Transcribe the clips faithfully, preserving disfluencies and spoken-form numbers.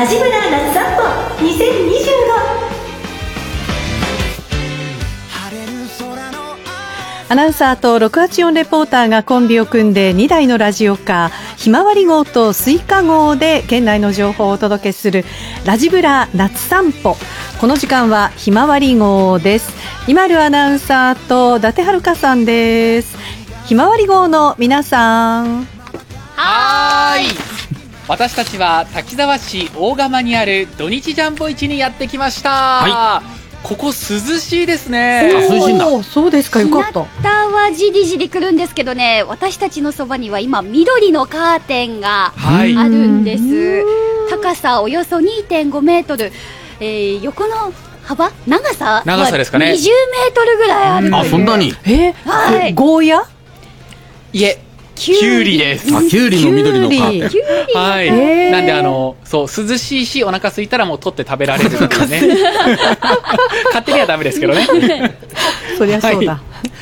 ラジブラ夏散歩にせんにじゅうご。 アナウンサーとろくはちよんレポーターがコンビを組んでにだいのラジオカーひまわり号とスイカ号で県内の情報をお届けするラジブラ夏散歩。この時間はひまわり号です。今るアナウンサーと伊達遥さんです。ひまわり号の皆さん、 はーい、私たちは滝沢市大釜にある土日ジャンボ市にやってきました。はい、ここ涼しいですね。 涼しいんだ。そうですか、よかった。 日向はじりじり来るんですけどね、私たちのそばには今緑のカーテンがあるんです、はい、高さおよそ にてんごメートル、えー、横の幅長さ長さですかね、 にじゅうメートルぐらいあるという。 あ、そんなに。えー、はい、ゴーヤ、 いえ、キュウリです。 あ、キュウリの緑のカーテン。 はい、えー、なんであのそう涼しいし、お腹空いたらもう取って食べられるっていうね勝手にはダメですけどねそりゃそうだ、 はい、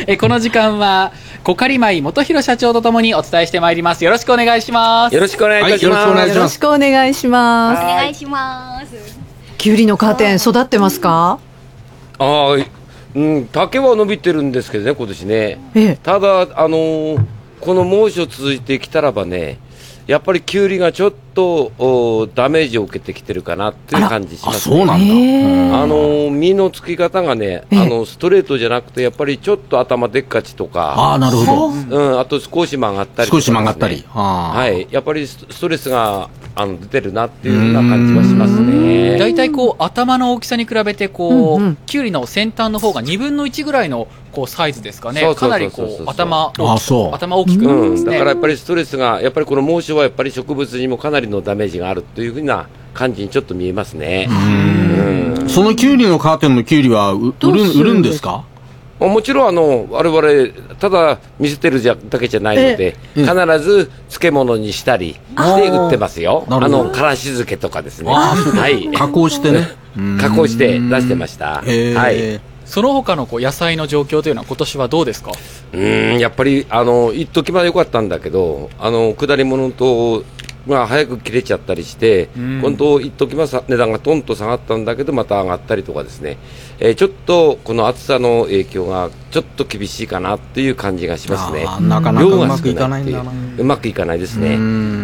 えこの時間は小狩米元弘社長とともにお伝えしてまいります。よろしくお願いします。 よろしくお願いいたします。 はい、よろしくお願いします。 お願いします。 キュウリのカーテン育ってますか？ あー、うん、竹は伸びてるんですけどね、今年ね、ええ、ただあのーこの猛暑続いてきたらばね、やっぱりキュウリがちょっとダメージを受けてきてるかなっていう感じしますね。 あ、そうなんだ。 あの実のつき方がね、あのストレートじゃなくてやっぱりちょっと頭でっかちとか、 あ、なるほど、 うん、あと少し曲がったりとか、ね、 少し曲がったり、 はい、やっぱりストレスがあの出てるなっていうような感じはしますね。 だいたいこう頭の大きさに比べてこう、うんうん、キュウリの先端の方がにぶんのいちぐらいのこうサイズですかね。かなりこう頭大きく頭大きくなるんですね、 うん、だからやっぱりストレスがやっぱりこの猛暑はやっぱり植物にもかなりのダメージがあるというふうな感じにちょっと見えますね。うん、 うん、そのキュウリのカーテンのキュウリは売る、売るんですか？ もちろんあの我々ただ見せてるじゃだけじゃないので、必ず漬物にしたりして売ってますよ。あのからし漬けとかですね、はい、 加工してね加工して出してました。はい、 その他のこう野菜の状況というのは今年はどうですか？ うーん、やっぱりあの一時まで良かったんだけど、あの下り物とまあ、早く切れちゃったりして、うん、今度一時は値段がトンと下がったんだけどまた上がったりとかですね、えー、ちょっとこの暑さの影響がちょっと厳しいかなっていう感じがしますね。 なかなかうまくいかないんだな。 うまくいかないですね。うん、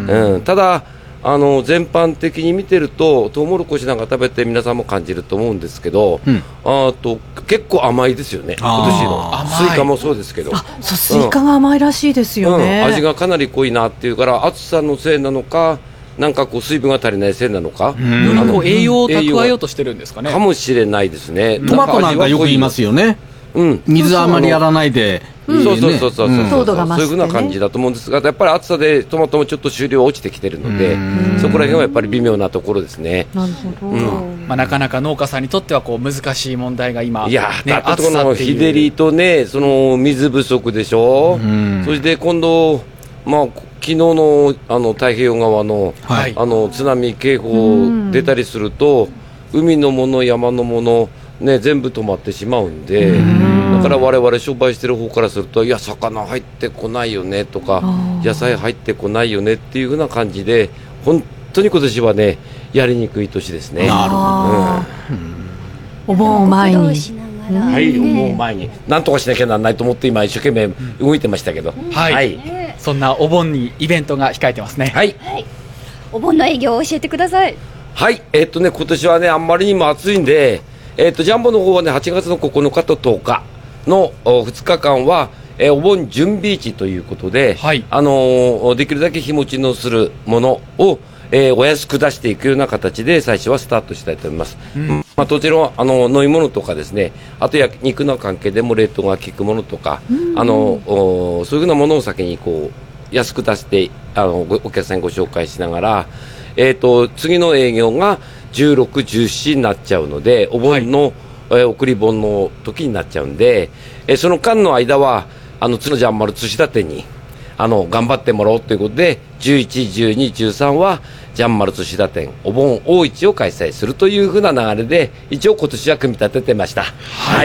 うん、ただあの全般的に見てるとトウモロコシなんか食べて皆さんも感じると思うんですけど、うん、あと結構甘いですよね。今年のスイカもそうですけど、 あ、そう、スイカが甘いらしいですよね、 うん、味がかなり濃いなっていうから暑さのせいなのかなんかこう水分が足りないせいなのか、 よりこう栄養を蓄えようとしてるんですかね。 かもしれないですね。 トマトなんかよく言いますよね、うん、水あまりやらないで、 そうそうそうそうそう、 糖度が増してね、 そういうふうな感じだと思うんですが、やっぱり暑さでトマトもちょっと収量落ちてきてるので、そこら辺はやっぱり微妙なところですね。 なるほど、うん、 まあ、なかなか農家さんにとってはこう難しい問題が今、 いや、 ね、 だってこの日照りとね、その水不足でしょ、うん、そして今度、まあ、昨日のあの太平洋側の、はい、あの津波警報出たりすると、うん、海のもの山のもの、ね、全部止まってしまうんで、うん、だから我々商売してる方からすると、いや魚入ってこないよねとか野菜入ってこないよねっていう風な感じで、本当に今年はねやりにくい年ですね。なるほど、 うん、お盆を前に、 はい、お盆を前になんとかしなきゃならないと思って今一生懸命動いてましたけど、うん、 はい、はい、そんなお盆にイベントが控えてますね。 はい、 はい、お盆の営業を教えてください。 はい、えーっとね、今年はねあんまりにも暑いんで、えー、とジャンボの方はねはちがつのここのかととおかのふつかかんは、えー、お盆準備市ということで、はい、あのー、できるだけ日持ちのするものを、えー、お安く出していくような形で最初はスタートしたいと思います、うん、まあ、もちろんあの飲み物とかですね、あと焼肉の関係でも冷凍が効くものとか、うん、あのそういうふうなものを先にこう安く出してあのお客さんにご紹介しながら、えー、と次の営業がじゅうろく、じゅうしちになっちゃうので、お盆の、はい、えー、送り盆の時になっちゃうんで、えー、その間の間はあの角ジャンマル寿司立てにあの頑張ってもらおうということで、じゅういち、じゅうに、じゅうさんはジャンマル寿司打店お盆大市を開催するというふうな流れで一応今年は組み立ててました。はい、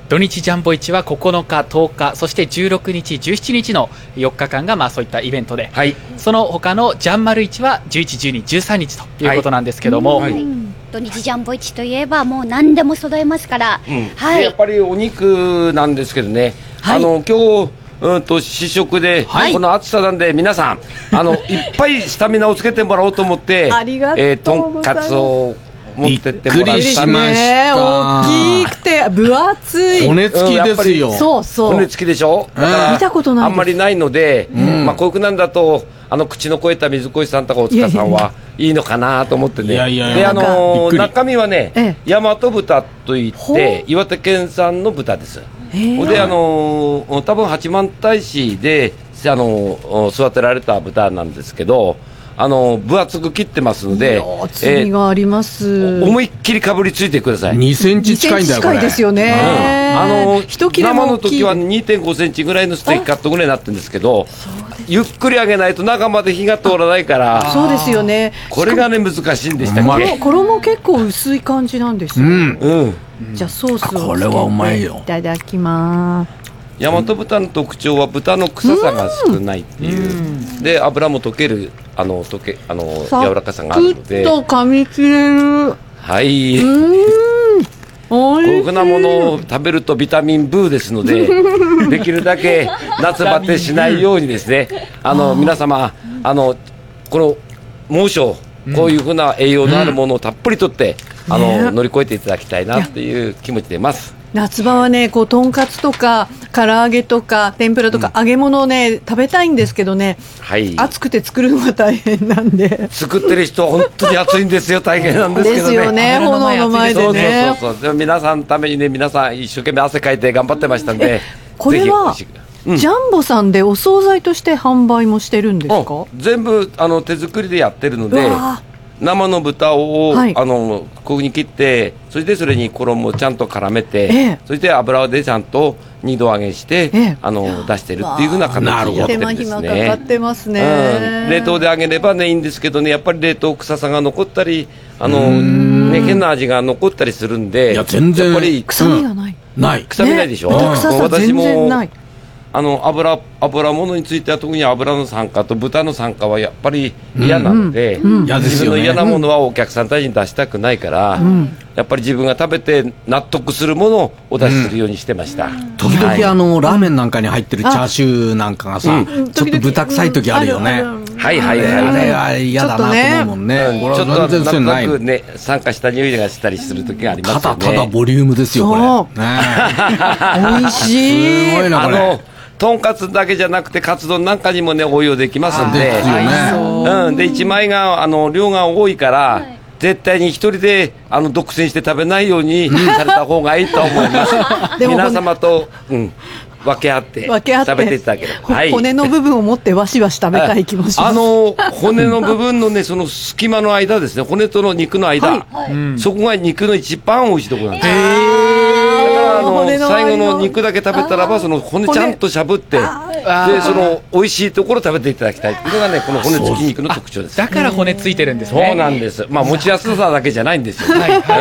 土日ジャンボ市はここのか、とおか、そしてじゅうろくにち、じゅうしちにちのよっかかんがまあそういったイベントで、はい、その他のジャンマル市はじゅういち、じゅうに、じゅうさんにちということなんですけども、 はいはい、土日ジャンボ市といえばもう何でも揃えますから、 うんはい、やっぱりお肉なんですけどね、はい、あの今日うんと試食で、はい、この暑さなんで皆さんあのいっぱいスタミナをつけてもらおうと思ってありがとうございます、えー、とんかつを持ってってもらったんですね。大きくて分厚い骨付きですよ、 うん、そうそう骨付きでしょ、だから見たことないあんまりないので、うんまあ、こういうなんだとあの口の肥えた水越さんとか大塚さんはいいのかなと思ってね。いやいやいやであのー、中身はね、ええ、大和豚といって岩手県産の豚です。であのー、多分八幡平市で、あのー、育てられた豚なんですけど、あのー、分厚く切ってますので厚みがあります、えー、思いっきりかぶりついてください。 にセンチ近いんだよこれ。 にセンチ近いですよね、 うん、あのー、生の時は にてんごセンチぐらいのステーキカットぐらいになってるんですけど、ゆっくり揚げないと中まで火が通らないから。 そうですよね。 これがね難しいんでしたっけ。 衣結構薄い感じなんですよ、 うんうん、 じゃあソースをつけてこれはうまいよ。 いただきます。 大和豚の特徴は豚の臭さが少ないっていう、うで油も溶けるあの溶けあの柔らかさがあるのでサクッと噛み切れる。 はいうんこういうふうなものを食べるとビタミンブーですのでできるだけ夏バテしないようにですねあの皆様あのこの猛暑こういうふうな栄養のあるものをたっぷりとって、うん、あの、ね、乗り越えていただきたいなっていう気持ちでいます。 夏場はねこうとんかつとか唐揚げとか天ぷらとか揚げ物をね、うん、食べたいんですけどね、はい、暑くて作るのが大変なんで作ってる人は本当に暑いんですよ大変なんですけどね。 ですよね炎の前でね。 そうそうそうでも皆さんのためにね皆さん一生懸命汗かいて頑張ってましたんでこれはうん、ジャンボさんでお惣菜として販売もしてるんですか。 全部あの手作りでやってるので生の豚を、はい、あのこういうふうに切ってそしてそれに衣をちゃんと絡めて、ええ、そして油でちゃんと二度揚げして、ええ、あの出してるっていうふうな形でやってるんですね。手間暇かかってますね、うん、冷凍で揚げればねいいんですけどねやっぱり冷凍臭さが残ったりあの、ね、変な味が残ったりするんでいや全然やっぱり臭みがない、 うん、ない臭みないでしょ、 ね、臭さ全然ない。 あの 油, 油物については特に油の酸化と豚の酸化はやっぱり嫌なので、うんうん、自分の嫌なものはお客さんたちに出したくないから、うん、やっぱり自分が食べて納得するものをお出しするようにしてました、うん、 時々、はい、あのラーメンなんかに入ってるチャーシューなんかがさ、うん、ちょっと豚臭い時あるよね、うん、 はいはいはい、 あれは嫌だなと思うもんね。 ちょっとなんとなくね酸化した匂いがしたりする時がありますよね。 ただただボリュームですよこれ、ね、 美味しい。 すごいなこれ。あのとんかつだけじゃなくてカツ丼なんかにもね応用できますんで、うん、でいちまいがあの量が多いから、はい、絶対に一人であの独占して食べないようにされた方がいいと思います皆様と、うん、分け合って食べていただければ、はい、 骨の部分を持ってわしわし食べたい気もします。 あの骨の部分のねその隙間の間ですね骨との肉の間、はいはい、そこが肉の一番美味しいところなんです。あの最後の肉だけ食べたらばその骨ちゃんとしゃぶってでその美味しいところ食べていただきたいっていうのがねこの骨付き肉の特徴です。 だから骨ついてるんですね。 そうなんです。まあ持ちやすさだけじゃないんですよ。はいはい、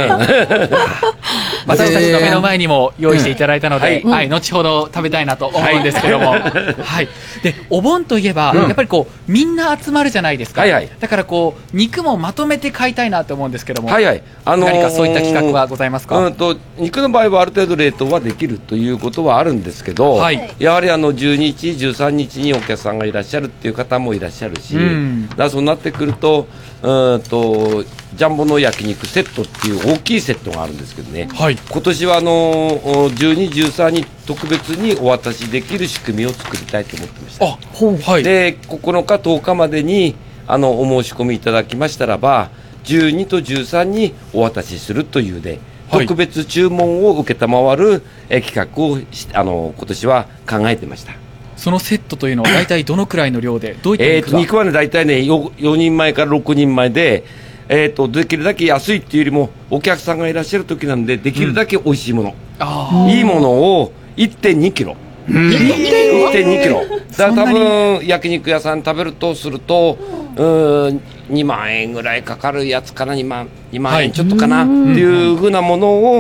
私たちの目の前にも用意していただいたので、うんはい、後ほど食べたいなと思うんですけども、はいはい、でお盆といえば、うん、やっぱりこうみんな集まるじゃないですか、はいはい、だからこう肉もまとめて買いたいなと思うんですけども、はいはいあのー、何かそういった企画はございますか。 うんと肉の場合はある程度冷凍はできるということはあるんですけど、はい、やはりあのじゅうにちじゅうさんにちにお客さんがいらっしゃるっていう方もいらっしゃるし、うん、だからそうなってくるとうんとジャンボの焼肉セットっていう大きいセットがあるんですけどね、はい、今年はあのじゅうに、じゅうさんに特別にお渡しできる仕組みを作りたいと思ってました。あ、はい、でここのかとおかまでにあのお申し込みいただきましたらばじゅうにとじゅうさんにお渡しするというね特別注文を受けたまわるえ企画をあの今年は考えてました。 そのセットというのは大体どのくらいの量でどういった肉が、 えー、と肉はね大体ね よ, よにんまえからろくにんまえで、えー、とできるだけ安いっていうよりもお客さんがいらっしゃる時なんでできるだけ美味しいもの、うん、いいものを いってんにキロ、うん、いってんにキロだから多分焼肉屋さん食べるとするとうーんにまんえんぐらいかかるやつかな 2, 万にまん円ちょっとかな、はい、っていうふうなものを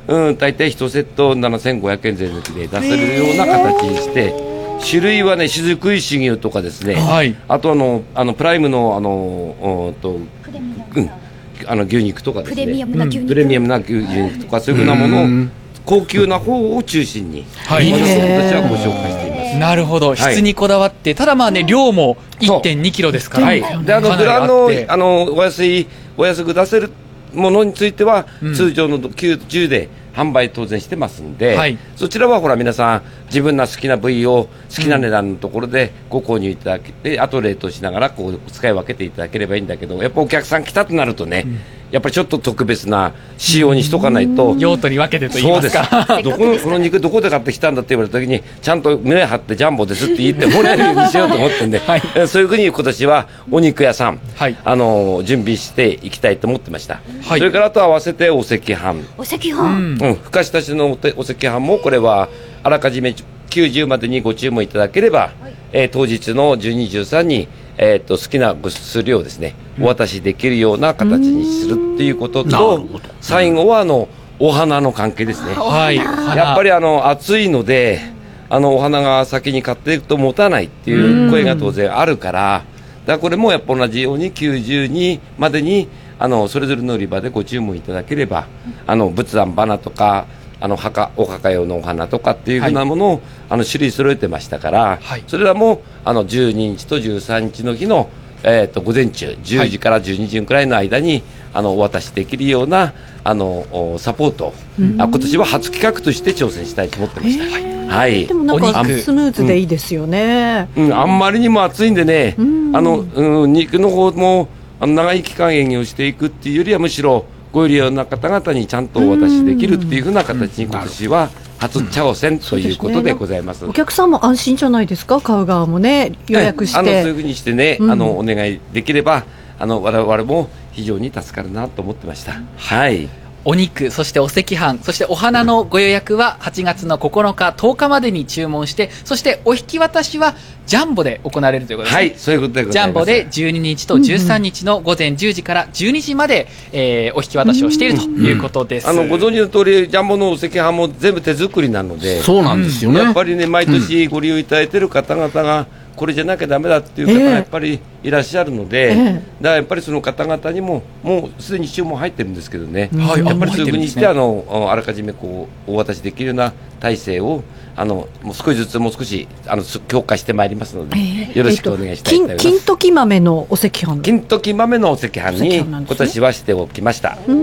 うん、大体いちセットななせんごひゃくえん税抜きで出せるような形にして、種類はね、雫石牛とかですね、はい、あとあのあのプライムのあのおと、うん、あの牛肉とかですね、プレミアムな牛肉、プレミアムな牛肉とかそういうふうなものを高級な方を中心に、はい、私はご紹介しています。 なるほど、質にこだわって、はい、ただまあね、量も いってんにキロですから、はい、 であのブラのあのお安いお安く出せるものについては、うん、通常のきゅうじゅうで販売当然してますんで、はい、そちらはほら皆さん自分の好きな部位を好きな値段のところでご購入いただけて、うん、あと冷凍しながらこう使い分けていただければいいんだけど、やっぱお客さん来たとなるとね、うん、やっぱりちょっと特別な仕様にしとかないと、 用途に分けてと言いますか、 そうですどこのこの肉どこで買ってきたんだって言われた時にちゃんと胸張ってジャンボですって言ってもらえるようにしようと思ってんで、はい、そういうふうに今年はお肉屋さん、はい、あの準備していきたいと思ってました、はい、それからあと合わせてお赤飯、 お赤飯、うんうん、ふかしたてのお赤飯もこれはあらかじめきゅうじゅうまでにご注文いただければ、はい、えー、当日のじゅうに、じゅうさんにえー、と好きなご数量をですね、うん、お渡しできるような形にするっていうことと、最後はあのお花の関係ですね、はい、やっぱりあの暑いのであのお花が先に買っていくと持たないっていう声が当然あるから、だからこれもやっぱ同じようにきゅうじゅうにまでにあのそれぞれの売り場でご注文いただければ、あの仏壇花とかあの墓お墓用のお花とかっていうふうなものを、はい、あの種類揃えてましたから、はい、それらもあのじゅうににちとじゅうさんにちの日の、えー、と午前中じゅうじからじゅうにじくらいの間に、はい、あのお渡しできるようなあのサポートを、うん、あ今年は初企画として挑戦したいと思ってました、はい、 でもなんかスムーズでいいですよね、 うんうん、あんまりにも暑いんでね、うん、あのうん、肉の方もあの長い期間営業していくっていうよりはむしろご利用な方々にちゃんとお渡しできるっていうふうな形に今年は初挑戦ということでございます、 うん、お客さんも安心じゃないですか、買う側もね、予約して、 あのそういうふうにしてね、うん、あのお願いできればあの我々も非常に助かるなと思ってました、はい、 お肉、そしてお赤飯、そしてお花のご予約ははちがつのここのか、とおかまでに注文して、そしてお引き渡しはジャンボで行われるということですね。 はい、そういうことでございます。 ジャンボでじゅうににちとじゅうさんにちの午前じゅうじからじゅうにじまで、えー、お引き渡しをしているということです。 あのご存知の通り、ジャンボのお赤飯も全部手作りなので、 そうなんですよね。 やっぱりね、毎年ご利用いただいている方々が、これじゃなきゃダメだっていう方がやっぱりいらっしゃるので、えー、だからやっぱりその方々にももうすでに注文入ってるんですけどね、はい、やっぱりそういうふうにして、あのあらかじめこうお渡しできるような体制をあのもう少しずつもう少しあの強化してまいりますので、えー、よろしくお願いしたいと思います。 金時豆のお赤飯、 金時豆のお赤飯に今年はしておきました。うん、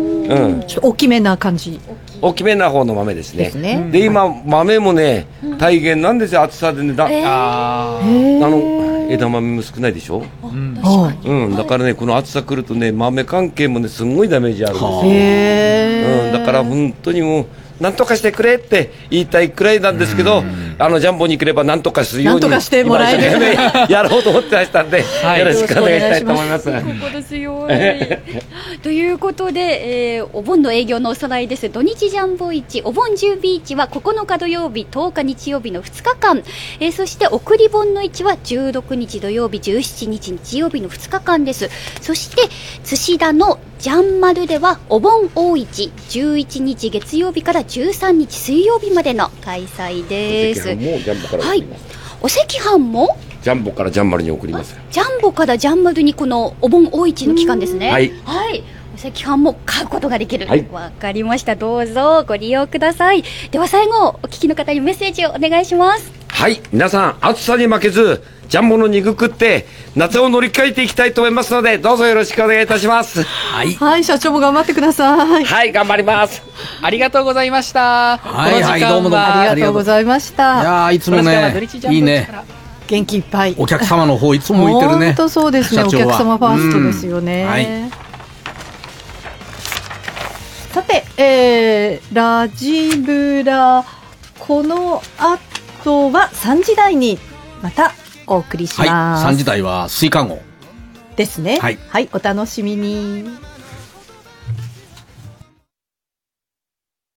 ちょっと大きめな感じ、 大きめな方の豆ですね。 ですね。 で今、はい、豆もね大変なんですよ、暑さでね、だ、えー、ああの枝豆も少ないでしょ、うんうん、だからねこの暑さ来るとね豆関係もねすごいダメージあるんですよ、へー、うん、だから本当にもうなんとかしてくれって言いたいくらいなんですけど、あのジャンボに来ればなんとかするようになんとかしてもらえる、 ね、やろうと思ってましたんで、はい、よろしくお願いしたいと思います。 心強いということで、えー、お盆の営業のおさらいです。土日ジャンボ市お盆準備市はここのか土曜日、とおか日曜日のふつかかん、えー、そして送り盆の市はじゅうろくにち土曜日、じゅうしちにち日曜日のふつかかんです。そして津田のジャンマルではお盆大市じゅういちにち月曜日からじゅうさんにち水曜日までの開催です。 お赤飯もジャンボから送ります、はい、 お赤飯もジャンボからジャンマルに送ります。 ジャンボからジャンマルにこのお盆大市の期間ですね。 はい、 はい、お赤飯も買うことができる。わ、はい、かりました。どうぞご利用ください。では最後お聞きの方にメッセージをお願いします。 はい、皆さん暑さに負けずジャンボの肉食って夏を乗り換えていきたいと思いますので、どうぞよろしくお願いいたします。 はい、はい、社長も頑張ってください。 はい、頑張ります。 ありがとうございました。 はい、はい、どうもどうもありがとうございました。 いやいつもねいいね、 元気いっぱいお客様の方いつも向いてるね。 本当そうですね、お客様ファーストですよね、はい、さて、えー、ラジブラこの後はさんじ台にまたお送りします。 はい、さんじ台はスイカ号ですね。 はい、 はい、お楽しみに。